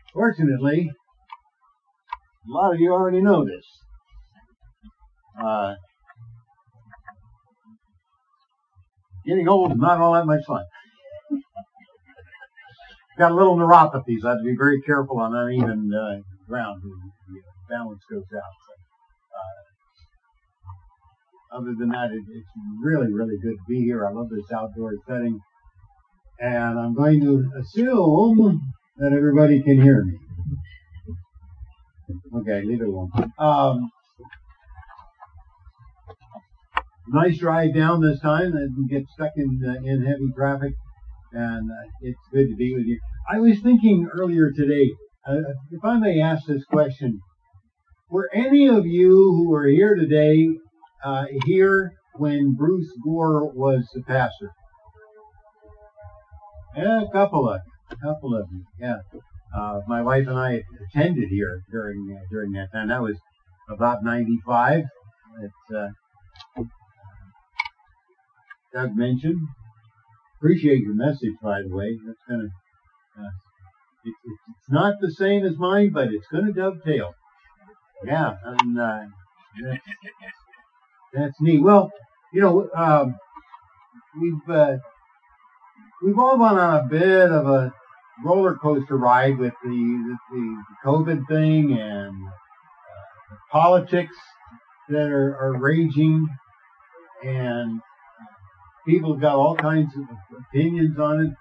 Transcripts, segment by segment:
Fortunately, a lot of you already know this. Getting old is not all that much fun. Got a little neuropathy, so I have to be very careful on uneven ground. The balance goes out. Other than that, it's really, really good to be here. I love this outdoor setting. And I'm going to assume that everybody can hear me. Okay, leave it alone. Nice drive down this time. I didn't get stuck in heavy traffic. And it's good to be with you. I was thinking earlier today, if I may ask this question, were any of you who are here today here when Bruce Gore was the pastor? Yeah, a couple of you. Yeah, my wife and I attended here during that time. That was about '95. Doug mentioned. Appreciate your message, by the way. That's gonna. It's not the same as mine, but it's gonna dovetail. Yeah, and that's neat. Well, you know, we've all gone on a bit of a roller coaster ride with the COVID thing and politics that are raging, and people have got all kinds of opinions on it.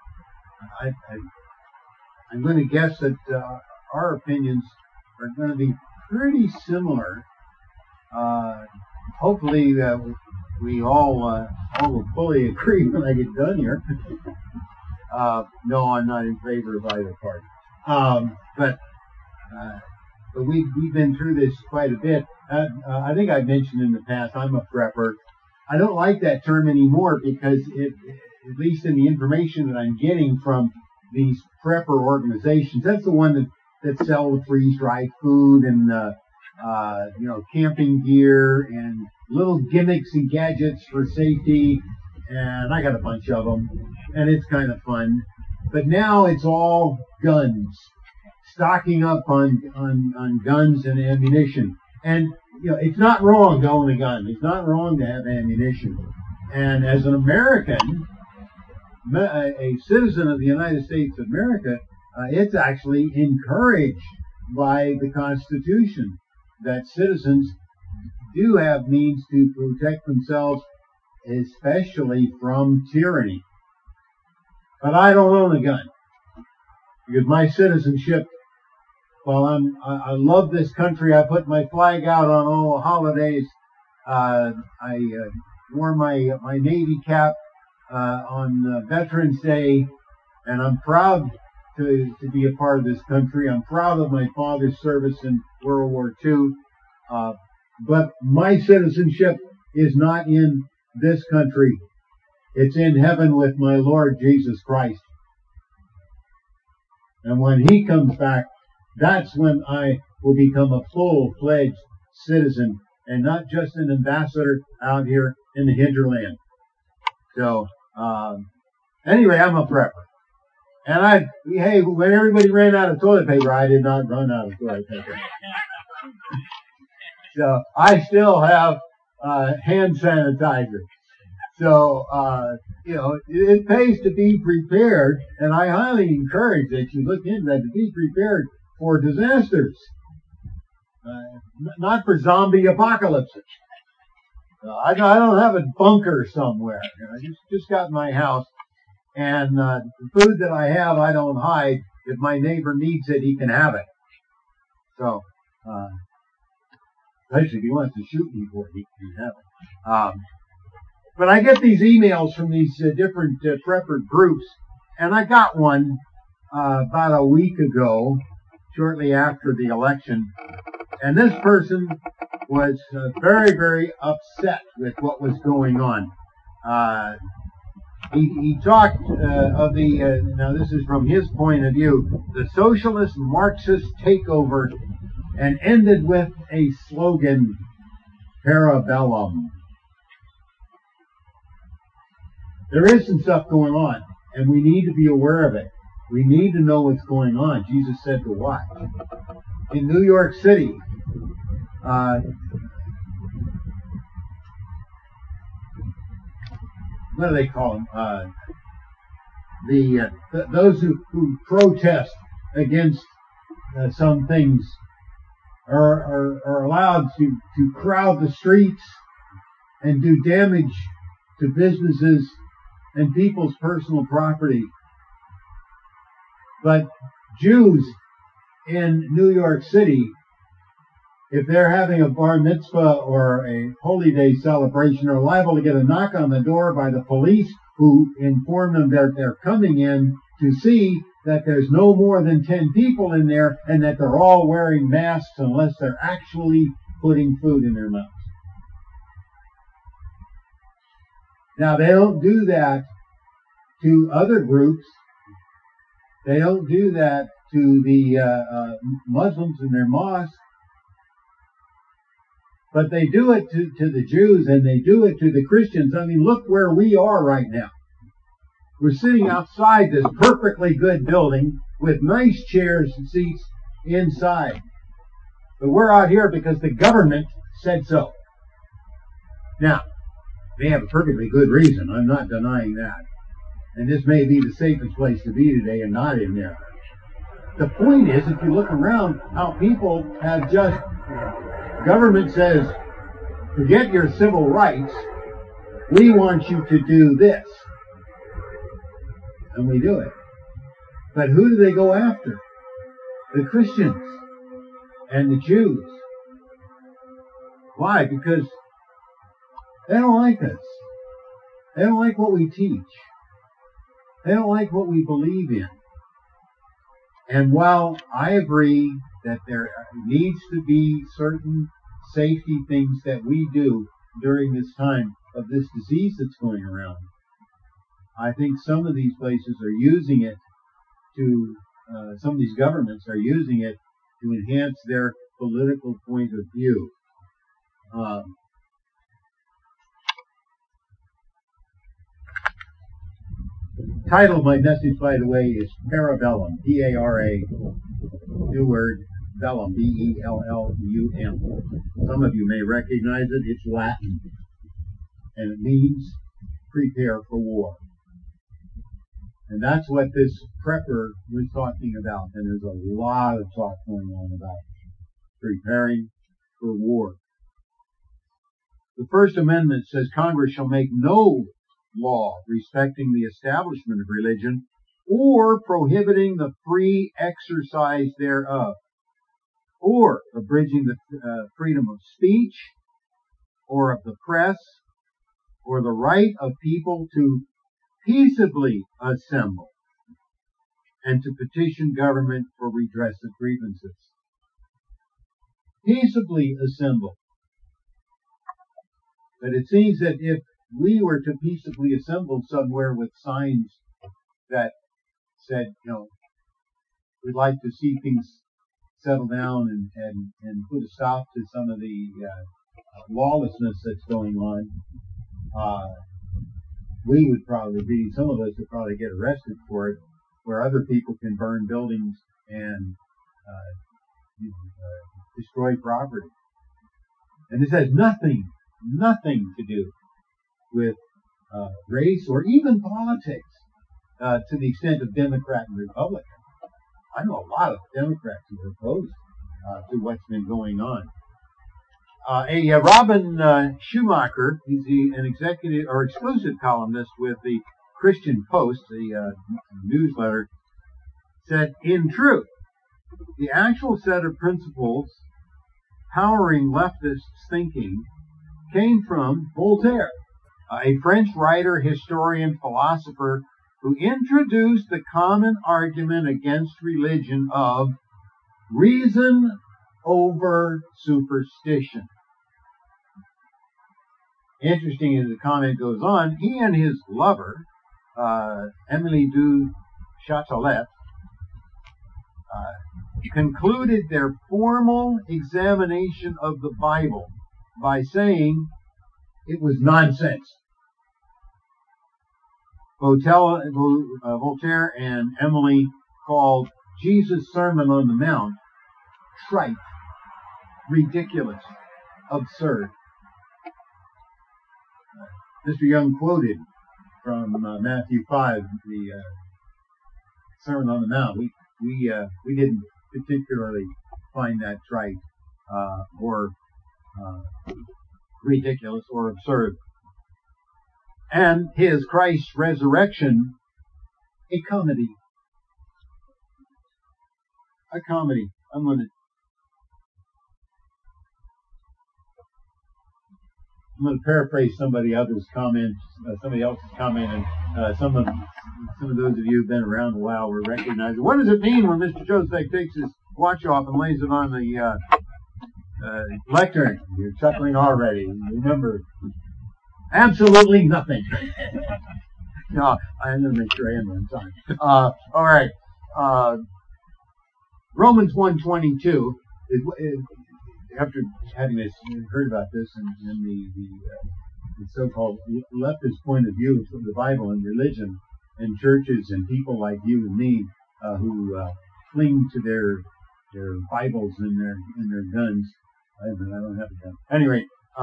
I'm going to guess that our opinions are going to be pretty similar. Hopefully, we all will fully agree when I get done here. No, I'm not in favor of either party. But we've been through this quite a bit. I think I've mentioned in the past, I'm a prepper. I don't like that term anymore because at least in the information that I'm getting from these prepper organizations, that's the one that sell the freeze-dried food and camping gear and little gimmicks and gadgets for safety, and I got a bunch of them, and it's kind of fun. But now it's all guns, stocking up on guns and ammunition. And it's not wrong to own a gun. It's not wrong to have ammunition. And as an American, a citizen of the United States of America, it's actually encouraged by the Constitution that citizens do have means to protect themselves, especially from tyranny. But I don't own a gun because my citizenship, while I love this country, I put my flag out on all the holidays. I wore my Navy cap on Veterans Day, and I'm proud to be a part of this country. I'm proud of my father's service in World War II. But my citizenship is not in this country. It's in heaven with my Lord Jesus Christ. And when He comes back, that's when I will become a full-fledged citizen and not just an ambassador out here in the hinterland. So, anyway, I'm a prepper. And when everybody ran out of toilet paper, I did not run out of toilet paper. So, I still have hand sanitizer. So, it pays to be prepared, and I highly encourage that you look into that, to be prepared for disasters. Not for zombie apocalypses. I don't have a bunker somewhere. I just got my house, and the food that I have, I don't hide. If my neighbor needs it, he can have it. So, especially if he wants to shoot me for it, he can have it. But I get these emails from these different prepper groups, and I got one about a week ago, shortly after the election, and this person was very, very upset with what was going on. He talked of now this is from his point of view, the socialist Marxist takeover, and ended with a slogan, Parabellum. There is some stuff going on, and we need to be aware of it. We need to know what's going on. Jesus said to watch. In New York City, what do they call them? Those who protest against some things are allowed to crowd the streets and do damage to businesses and people's personal property. But Jews in New York City, if they're having a bar mitzvah or a holy day celebration, are liable to get a knock on the door by the police who inform them that they're coming in to see that there's no more than 10 people in there and that they're all wearing masks unless they're actually putting food in their mouths. Now, they don't do that to other groups. They don't do that to the Muslims in their mosques. But they do it to the Jews, and they do it to the Christians. I mean, look where we are right now. We're sitting outside this perfectly good building with nice chairs and seats inside. But we're out here because the government said so. Now, they have a perfectly good reason. I'm not denying that. And this may be the safest place to be today and not in there. The point is, if you look around, how people have just... Government says, forget your civil rights. We want you to do this. And we do it. But who do they go after? The Christians and the Jews. Why? Because they don't like us. They don't like what we teach. They don't like what we believe in. And while I agree that there needs to be certain safety things that we do during this time of this disease that's going around, I think some of these places are using it to, some of these governments are using it to enhance their political point of view. Title of my message, by the way, is Parabellum, P-A-R-A, new word, bellum, B-E-L-L-U-M. Some of you may recognize it. It's Latin, and it means prepare for war. And that's what this prepper was talking about, and there's a lot of talk going on about preparing for war. The First Amendment says Congress shall make no law respecting the establishment of religion or prohibiting the free exercise thereof, or abridging the freedom of speech, or of the press, or the right of people to peaceably assemble and to petition government for redress of grievances. Peaceably assemble. But it seems that if we were to peaceably assemble somewhere with signs that said, we'd like to see things settle down and put a stop to some of the lawlessness that's going on, some of us would probably get arrested for it, where other people can burn buildings and destroy property. And this has nothing to do with race or even politics, to the extent of Democrat and Republican. I know a lot of Democrats who are opposed to what's been going on. Robin Schumacher, he's an executive or exclusive columnist with the Christian Post, the newsletter, said, in truth, the actual set of principles powering leftist thinking came from Voltaire, a French writer, historian, philosopher who introduced the common argument against religion of reason over superstition. Interesting, as the comment goes on, he and his lover, Émilie du Châtelet, concluded their formal examination of the Bible by saying it was nonsense. Voltaire and Emily called Jesus' Sermon on the Mount trite, ridiculous, absurd. Mr. Young quoted from Matthew 5, the Sermon on the Mount. We didn't particularly find that trite or ridiculous or absurd. And his Christ's resurrection, a comedy. A comedy. I'm going to paraphrase somebody else's comment, and some of those of you who've been around a while will recognize it. What does it mean when Mr. Joseph takes his watch off and lays it on the lectern? You're chuckling already. Remember, absolutely nothing. No, I'm going to make sure I end on time. All right. Romans 1:22. After having heard about this and the so-called leftist point of view of the Bible and religion and churches and people like you and me who cling to their Bibles and their guns. I don't have a gun. Anyway,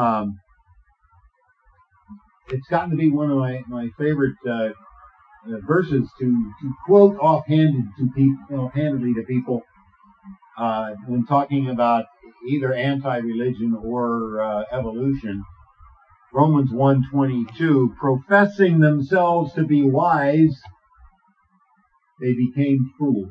it's gotten to be one of my favorite verses to quote offhandedly to people when talking about either anti-religion or evolution. Romans 1:22, professing themselves to be wise, they became fools.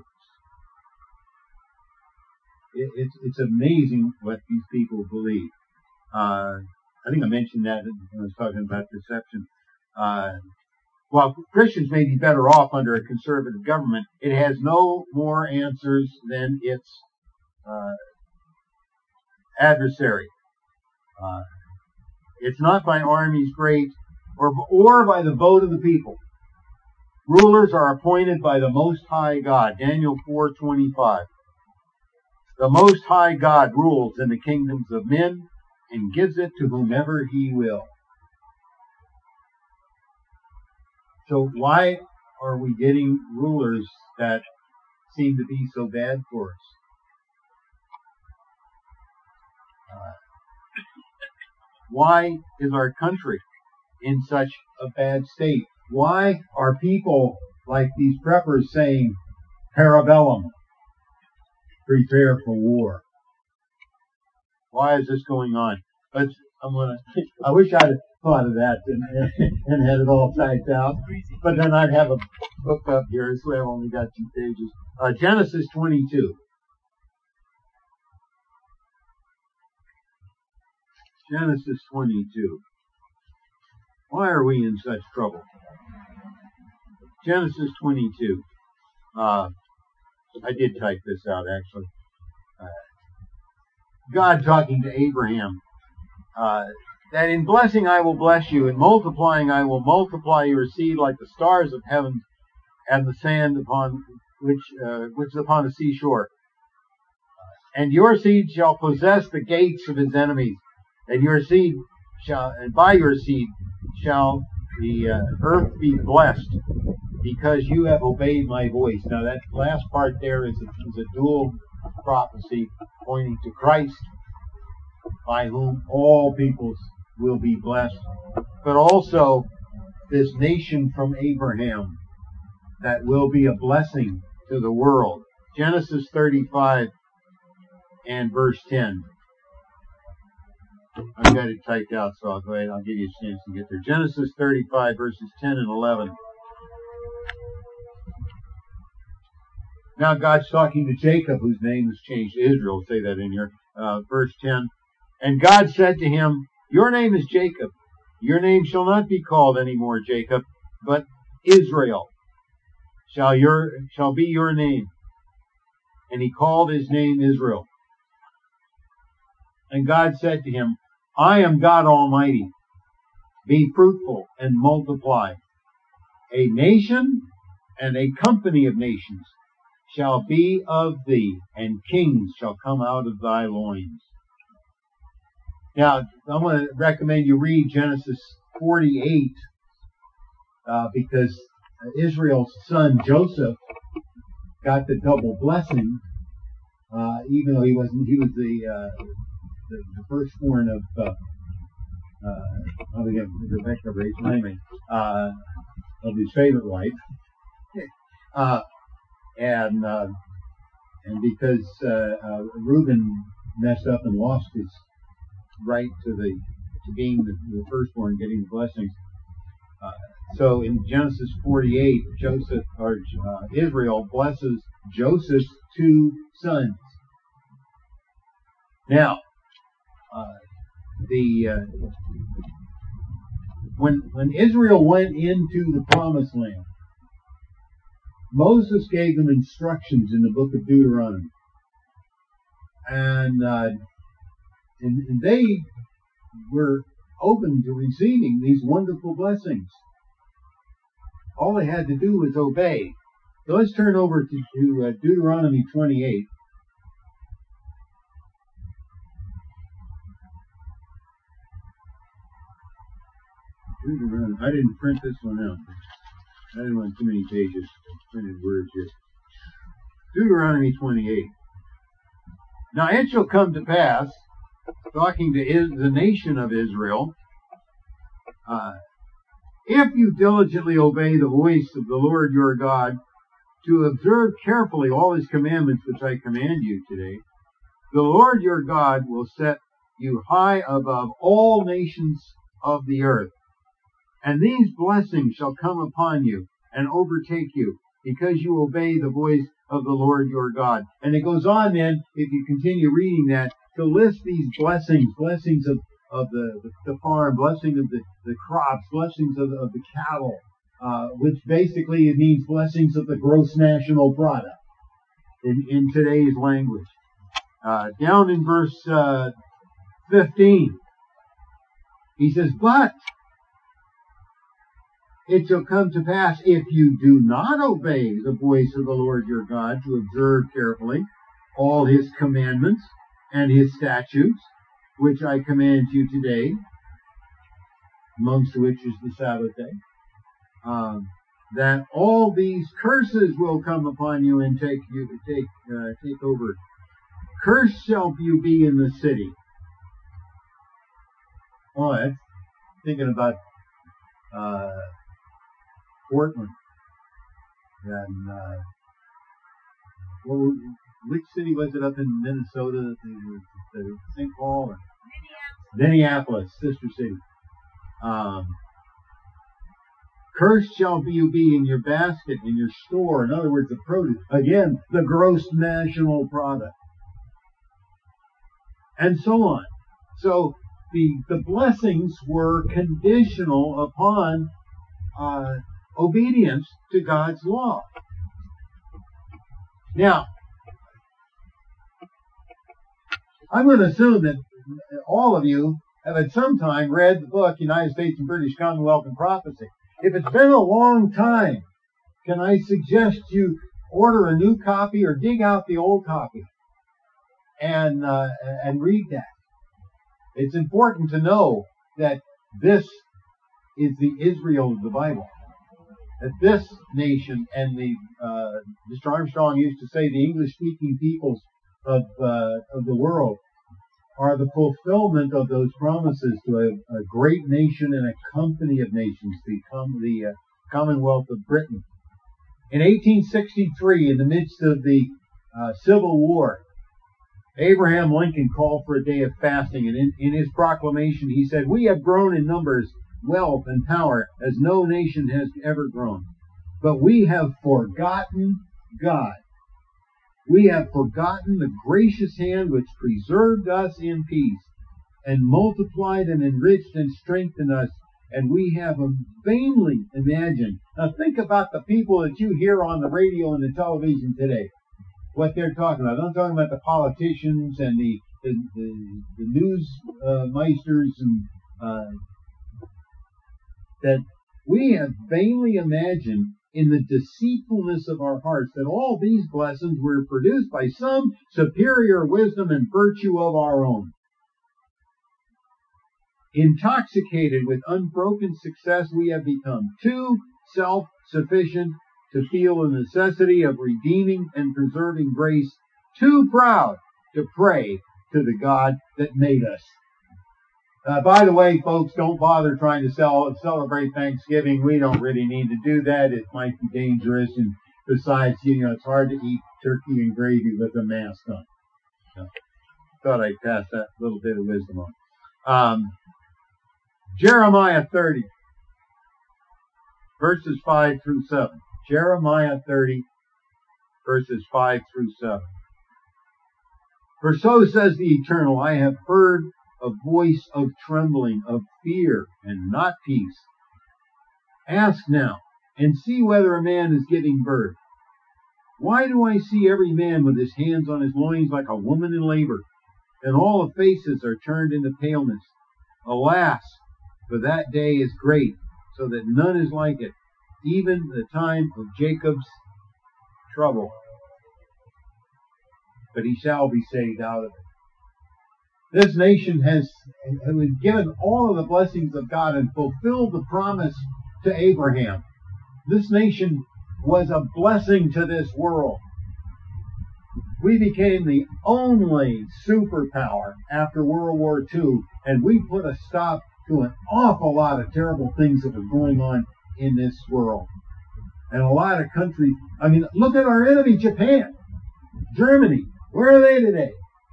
It's amazing what these people believe. I think I mentioned that when I was talking about deception. While Christians may be better off under a conservative government, it has no more answers than its adversary. It's not by armies great or by the vote of the people. Rulers are appointed by the Most High God. Daniel 4:25. The Most High God rules in the kingdoms of men and gives it to whomever he will. So why are we getting rulers that seem to be so bad for us? Why is our country in such a bad state? Why are people like these preppers saying, parabellum, prepare for war? Why is this going on? I wish I'd have thought of that and had it all typed out, but then I'd have a book up here, so I've only got 2 pages. Genesis 22. Genesis 22. Why are we in such trouble? Genesis 22. I did type this out, actually. God talking to Abraham, that in blessing I will bless you, in multiplying I will multiply your seed like the stars of heaven and the sand upon which is upon the seashore. And your seed shall possess the gates of his enemies, and by your seed shall the earth be blessed, because you have obeyed my voice. Now that last part there is a dual prophecy pointing to Christ, by whom all peoples will be blessed, but also this nation from Abraham that will be a blessing to the world. Genesis 35 and verse 10. I've got it typed out, so I'll go ahead. I'll give you a chance to get there. Genesis 35 verses 10 and 11. Now God's talking to Jacob, whose name is changed to Israel. Say that in here. Verse 10. And God said to him, your name is Jacob. Your name shall not be called any more Jacob, but Israel shall be your name. And he called his name Israel. And God said to him, I am God Almighty. Be fruitful and multiply. A nation and a company of nations shall be of thee, and kings shall come out of thy loins. Now, I'm going to recommend you read Genesis 48, because Israel's son Joseph got the double blessing, even though he was the firstborn of Rebecca raised my name, of his favorite wife, and because Reuben messed up and lost his right to being the firstborn, getting the blessings. So in Genesis 48, Israel blesses Joseph's two sons. Now, when Israel went into the Promised Land, Moses gave them instructions in the book of Deuteronomy, and they were open to receiving these wonderful blessings. All they had to do was obey. So let's turn over to Deuteronomy 28. I didn't print this one out. I didn't want too many pages of printed words here. Deuteronomy 28. Now it shall come to pass, talking to the nation of Israel, if you diligently obey the voice of the Lord your God, to observe carefully all his commandments which I command you today, the Lord your God will set you high above all nations of the earth. And these blessings shall come upon you and overtake you, because you obey the voice of the Lord your God. And it goes on then, if you continue reading that, to list these blessings of the farm, blessing of the crops, blessings of the cattle, which basically it means blessings of the gross national product in today's language. Down in verse 15, he says, but it shall come to pass, if you do not obey the voice of the Lord your God, to observe carefully all his commandments and his statutes, which I command you today, amongst which is the Sabbath day, that all these curses will come upon you and take over. Cursed shall you be in the city. Oh, that's thinking about Portland. And which city was it up in Minnesota? The St. Paul? Or Minneapolis, sister city. Cursed shall you be in your basket, in your store. In other words, the produce. Again, the gross national product. And so on. So the blessings were conditional upon obedience to God's law. Now, I'm going to assume that all of you have at some time read the book United States and British Commonwealth and Prophecy. If it's been a long time, can I suggest you order a new copy or dig out the old copy and read that? It's important to know that this is the Israel of the Bible. That this nation and Mr. Armstrong used to say the English-speaking peoples of the world are the fulfillment of those promises to a great nation and a company of nations, the Commonwealth of Britain. In 1863, in the midst of the Civil War, Abraham Lincoln called for a day of fasting, and in his proclamation he said, "We have grown in numbers, wealth, and power as no nation has ever grown. But we have forgotten God. We have forgotten the gracious hand which preserved us in peace and multiplied and enriched and strengthened us, and we have vainly imagined." Now think about the people that you hear on the radio and the television today, what they're talking about. I'm talking about the politicians and the news meisters, and that we have vainly imagined in the deceitfulness of our hearts that all these blessings were produced by some superior wisdom and virtue of our own. Intoxicated with unbroken success, we have become too sufficient to feel the necessity of redeeming and preserving grace, too proud to pray to the God that made us. By the way, folks, don't bother trying to celebrate Thanksgiving. We don't really need to do that. It might be dangerous, and besides, it's hard to eat turkey and gravy with a mask on. Thought I'd pass that little bit of wisdom on. Jeremiah 30, verses 5 through 7. Jeremiah 30, verses 5 through 7. For so says the Eternal, I have heard a voice of trembling, of fear, and not peace. Ask now, and see whether a man is giving birth. Why do I see every man with his hands on his loins like a woman in labor, and all the faces are turned into paleness? Alas, for that day is great, so that none is like it, even the time of Jacob's trouble. But he shall be saved out of it. This nation has given all of the blessings of God and fulfilled the promise to Abraham. This nation was a blessing to this world. We became the only superpower after World War II, and we put a stop to an awful lot of terrible things that were going on in this world. And a lot of countries, look at our enemy, Japan, Germany. Where are they today?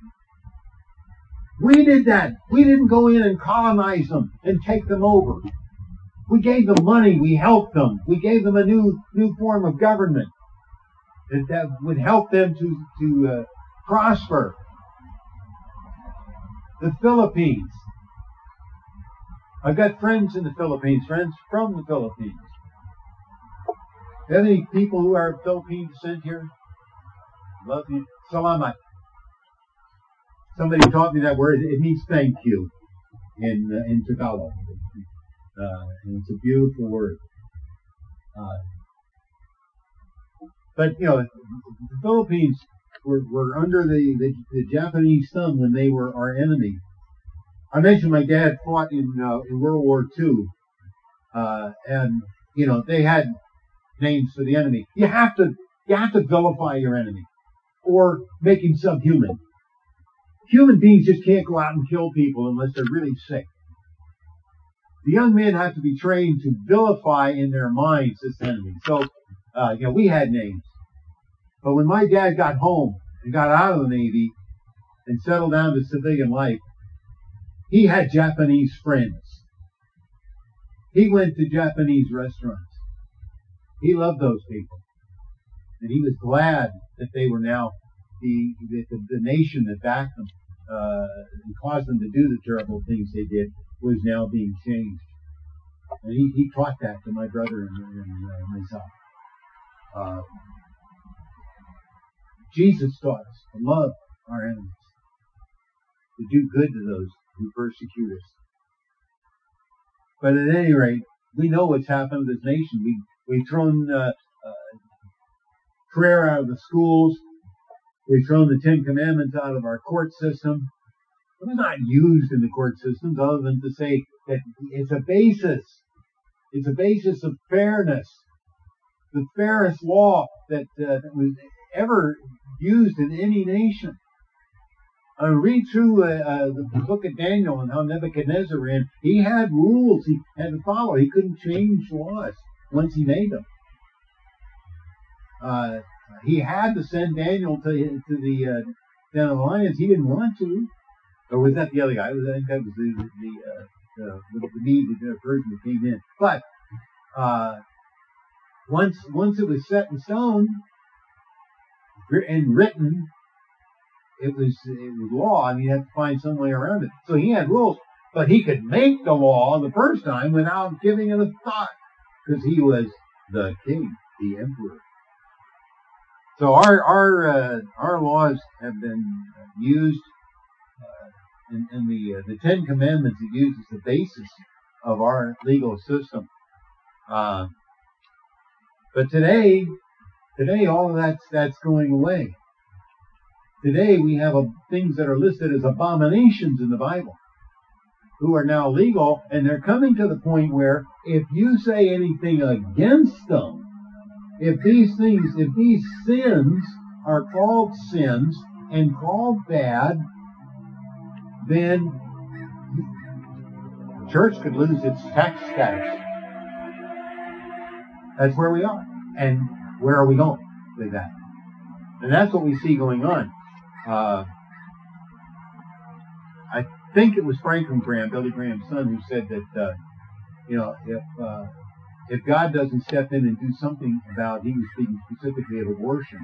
We did that. We didn't go in and colonize them and take them over. We gave them money. We helped them. We gave them a new form of government that would help them to prosper. The Philippines. I've got friends in the Philippines, friends from the Philippines. Do you have any people who are of Philippine descent here? Love you. Salamat. Somebody taught me that word. It means thank you in Tagalog. And it's a beautiful word. But the Philippines were under the Japanese thumb when they were our enemy. I mentioned my dad fought in World War II, and they had names for the enemy. You have to vilify your enemy, or make him subhuman. Human beings just can't go out and kill people unless they're really sick. The young men have to be trained to vilify in their minds this enemy. So, we had names. But when my dad got home and got out of the Navy and settled down to civilian life, he had Japanese friends. He went to Japanese restaurants. He loved those people. And he was glad that they were now the nation that backed them and caused them to do the terrible things they did was now being changed. And he taught that to my brother and myself. Jesus taught us to love our enemies, to do good to those who persecute us. But at any rate, we know what's happened to this nation. We've thrown prayer out of the schools. We've thrown the Ten Commandments out of our court system. It was not used in the court systems other than to say that it's a basis. It's a basis of fairness. The fairest law that was ever used in any nation. Read through the book of Daniel and how Nebuchadnezzar ran. He had rules he had to follow. He couldn't change laws once he made them. He had to send Daniel to the den of the lions. He didn't want to. Or was that the other guy? I think that was the Mede version that came in. But once it was set in stone and written, it was law, and you had to find some way around it. So he had rules, but he could make the law the first time without giving it a thought, because he was the king, the emperor. So our laws have been used, and the Ten Commandments are used as the basis of our legal system. But today all of that's going away. Today we have things that are listed as abominations in the Bible, who are now legal, and they're coming to the point where if you say anything against them, if these sins are called sins and called bad, then the church could lose its tax status. That's where we are. And where are we going with that? And that's what we see going on. I think it was Franklin Graham, Billy Graham's son, who said that, if God doesn't step in and do something about, he was speaking specifically of abortion,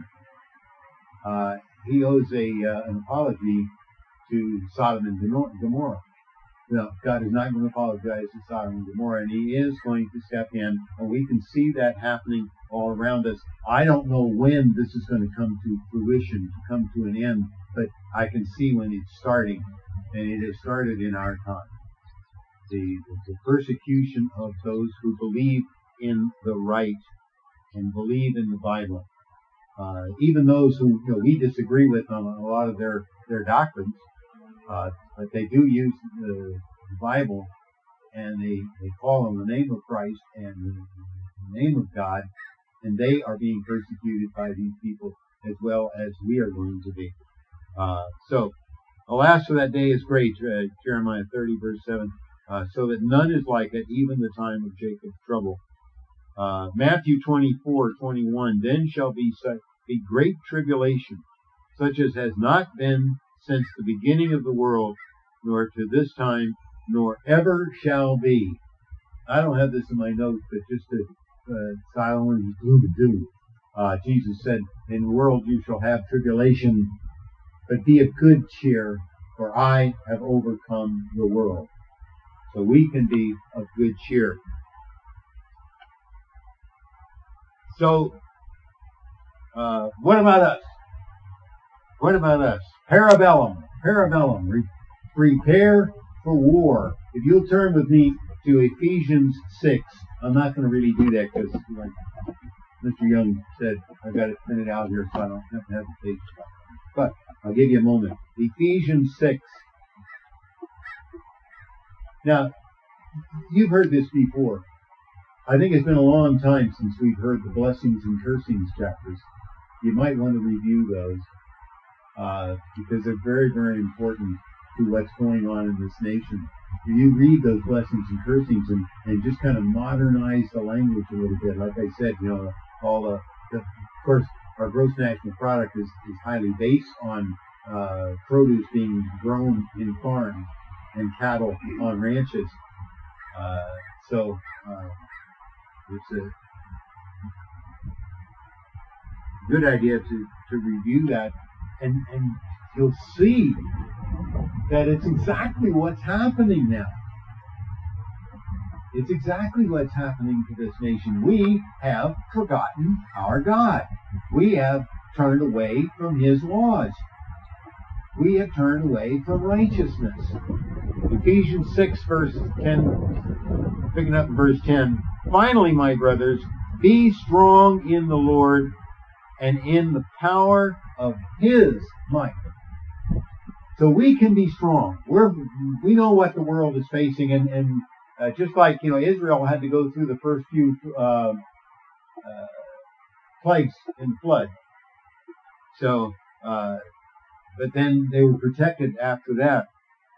he owes an apology to Sodom and Gomorrah. No, God is not going to apologize to Sodom and Gomorrah, and he is going to step in, and we can see that happening all around us. I don't know when this is going to come to fruition, to come to an end, but I can see when it's starting, and it has started in our time. The persecution of those who believe in the right and believe in the Bible. Even those who we disagree with on a lot of their doctrines, but they do use the Bible, and they call on the name of Christ and the name of God, and they are being persecuted by these people as well as we are going to be. So, alas for that day is great, Jeremiah 30 verse 7, so that none is like it, even the time of Jacob's trouble. Matthew 24:21, then shall be great tribulation, such as has not been since the beginning of the world, nor to this time, nor ever shall be. I don't have this in my notes, but just to silently do. Jesus said, in the world you shall have tribulation, but be of good cheer, for I have overcome the world. So we can be of good cheer. So, what about us? What about us? Parabellum. Prepare for war. If you'll turn with me to Ephesians 6. I'm not going to really do that because, like Mr. Young said, I've got it printed out here so I don't have to have the page. But I'll give you a moment. Ephesians 6. Now, you've heard this before. I think it's been a long time since we've heard the blessings and cursings chapters. You might want to review those because they're very, very important to what's going on in this nation. If you read those blessings and cursings and just kind of modernize the language a little bit, like I said, of course, our gross national product is highly based on produce being grown in farms and cattle on ranches. So it's a good idea to review that, and you'll see that it's exactly what's happening now. It's exactly what's happening to this nation. We have forgotten our God. We have turned away from His laws. We have turned away from righteousness. Ephesians 6, verse 10, picking up in verse 10. Finally, my brothers, be strong in the Lord and in the power of His might. So we can be strong. We know what the world is facing, and just like Israel had to go through the first few plagues in the flood. So, but then they were protected after that.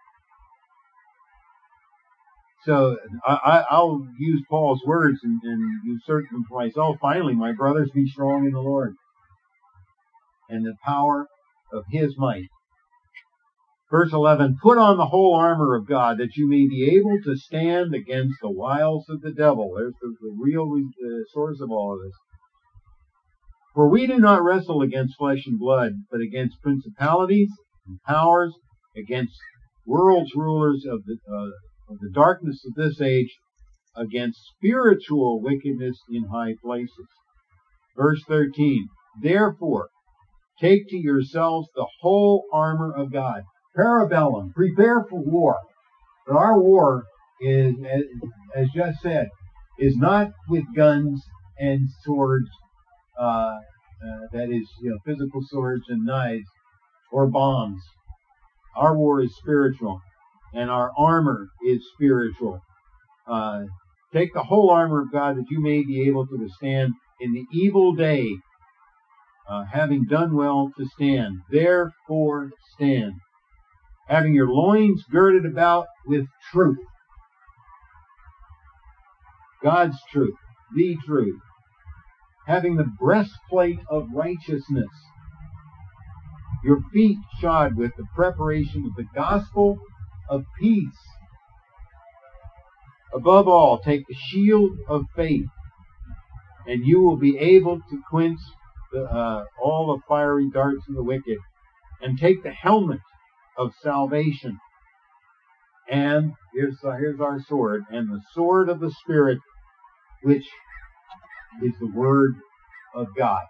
So I'll use Paul's words and insert them for myself. Finally, my brothers, be strong in the Lord and the power of His might. Verse 11, put on the whole armor of God that you may be able to stand against the wiles of the devil. There's the real source of all of this. For we do not wrestle against flesh and blood, but against principalities and powers, against world's rulers of the darkness of this age, against spiritual wickedness in high places. Verse 13, therefore, take to yourselves the whole armor of God. Parabellum, prepare for war. But our war is, as Jeff said, is not with guns and swords, that is, physical swords and knives or bombs. Our war is spiritual, and our armor is spiritual. Take the whole armor of God that you may be able to withstand in the evil day, having done well to stand. Therefore stand, having your loins girded about with truth. God's truth, the truth. Having the breastplate of righteousness. Your feet shod with the preparation of the gospel of peace. Above all, take the shield of faith, and you will be able to quench all the fiery darts of the wicked. And take the helmet of salvation. And here's our sword, and the sword of the Spirit, which is the Word of God.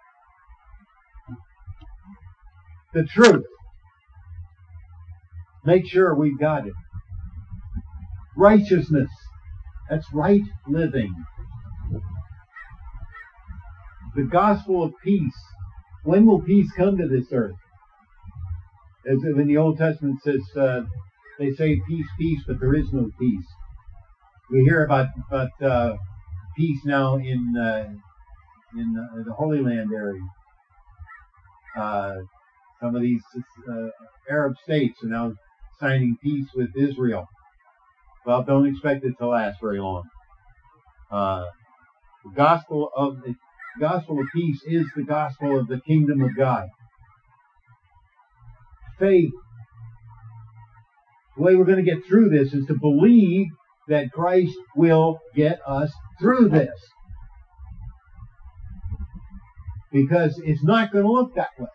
The truth. Make sure we've got it. Righteousness. That's right living. The gospel of peace. When will peace come to this earth? As in the Old Testament says, they say peace, peace, but there is no peace. We hear about peace now in the Holy Land area. Some of these Arab states are now signing peace with Israel. Well, don't expect it to last very long. The gospel of peace is the gospel of the kingdom of God. Faith. The way we're going to get through this is to believe that Christ will get us through this. Because it's not going to look that way.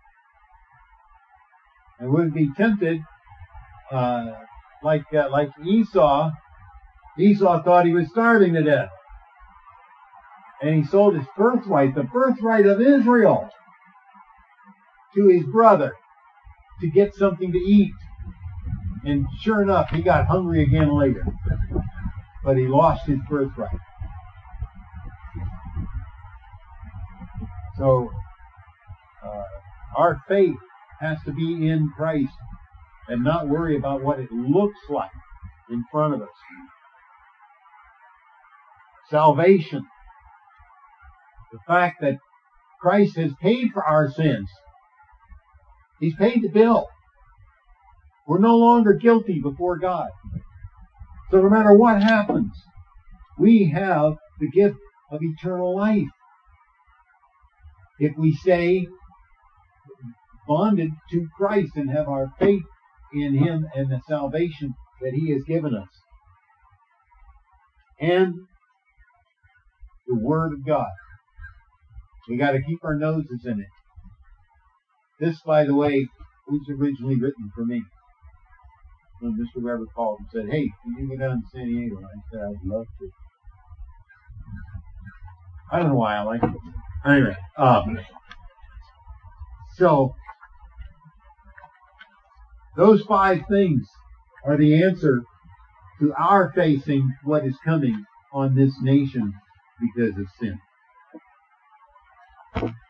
And we'd be tempted, like Esau. Esau thought he was starving to death. And he sold his birthright, the birthright of Israel, to his brother to get something to eat. And sure enough, he got hungry again later. But he lost his birthright. So, our faith has to be in Christ and not worry about what it looks like in front of us. Salvation. The fact that Christ has paid for our sins. He's paid the bill. We're no longer guilty before God. So no matter what happens, we have the gift of eternal life. If we stay bonded to Christ and have our faith in Him and the salvation that He has given us. And the Word of God. We got to keep our noses in it. This, by the way, was originally written for me. When Mr. Weber called and said, "Hey, can you go down to San Diego?" And I said, "I'd love to." I don't know why I like it. Anyway, so those 5 things are the answer to our facing what is coming on this nation because of sin.